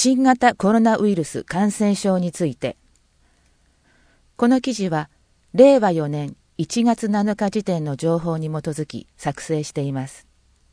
新型コロナウイルス感染症について。この記事は令和4年1月7日時点の情報に基づき作成しています。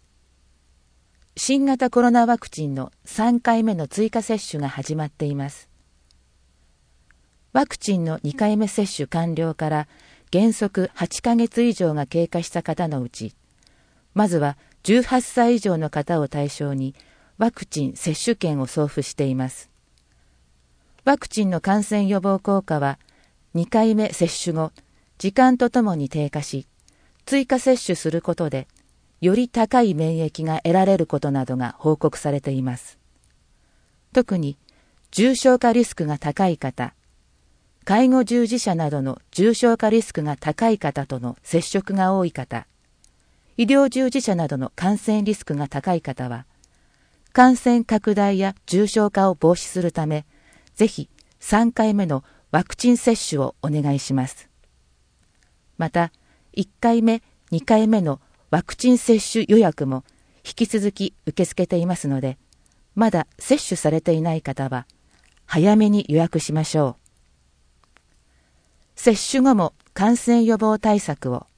新型コロナワクチンの3回目の追加接種が始まっています。ワクチンの2回目接種完了から原則8ヶ月以上が経過した方のうち、まずは18歳以上の方を対象にワクチン接種券を送付しています。ワクチンの感染予防効果は2回目接種後、時間とともに低下し、追加接種することで、より高い免疫が得られることなどが報告されています。特に重症化リスクが高い方、介護従事者などの重症化リスクが高い方との接触が多い方、医療従事者などの感染リスクが高い方は、感染拡大や重症化を防止するため、ぜひ3回目のワクチン接種をお願いします。また、1回目、2回目のワクチン接種予約も引き続き受け付けていますので、まだ接種されていない方は早めに予約しましょう。接種後も感染予防対策を。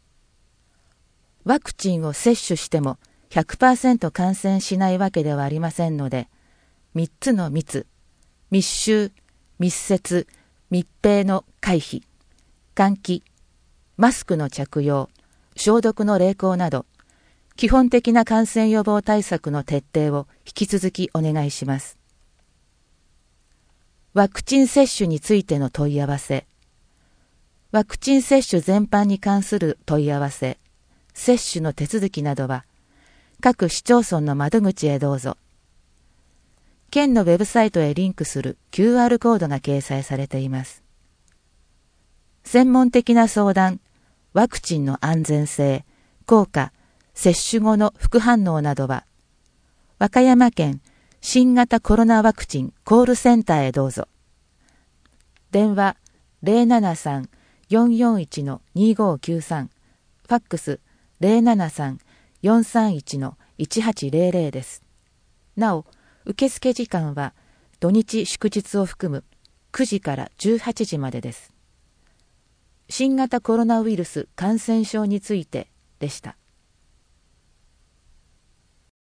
ワクチンを接種しても 100% 感染しないわけではありませんので、3つの密、密集、密接、密閉の回避、換気、マスクの着用、消毒の励行など、基本的な感染予防対策の徹底を引き続きお願いします。ワクチン接種についての問い合わせ。ワクチン接種全般に関する問い合わせ、接種の手続きなどは、各市町村の窓口へどうぞ。県のウェブサイトへリンクする QR コードが掲載されています。専門的な相談、ワクチンの安全性、効果、接種後の副反応などは、和歌山県新型コロナワクチンコールセンターへどうぞ。電話 073-441-2593、ファックス 073-431-1800 です。なお、受付時間は土日祝日を含む9時から18時までです。新型コロナウイルス感染症についてでした。